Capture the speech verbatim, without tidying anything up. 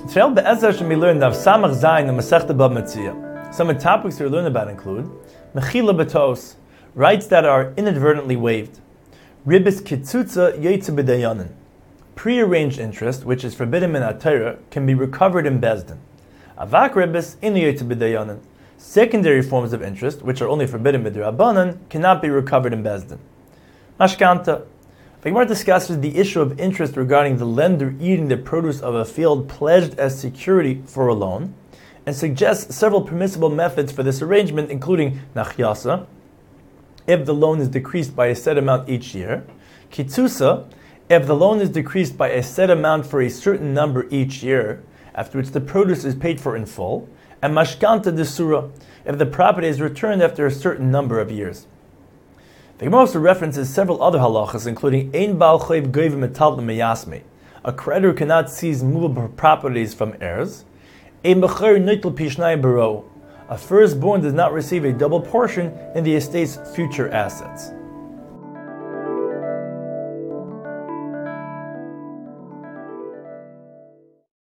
Today, Be'ezra should be learned of Samach Zayin and Masechta Bab Metzia. Some of the topics we learn about include Mechila B'tos, rights that are inadvertently waived. Ribis Kitzutza Yetze B'dayanin, prearranged interest, which is forbidden in Atayra, can be recovered in Bezdin. Avak Ribis in Yetze B'dayanin, secondary forms of interest, which are only forbidden b'drabanan, cannot be recovered in Bezdin. Mashkanta. The Gemara discusses the issue of interest regarding the lender eating the produce of a field pledged as security for a loan, and suggests several permissible methods for this arrangement, including nachyasa, if the loan is decreased by a set amount each year, kitzusa, if the loan is decreased by a set amount for a certain number each year, after which the produce is paid for in full, and mashkanta desura, if the property is returned after a certain number of years. The Gemara also references several other halachas, including Ein Baal Chayv Goyv Metalton Meyasme, a creditor cannot seize movable properties from heirs. Ein Bechor Nitl Pishnai Baro, a firstborn does not receive a double portion in the estate's future assets.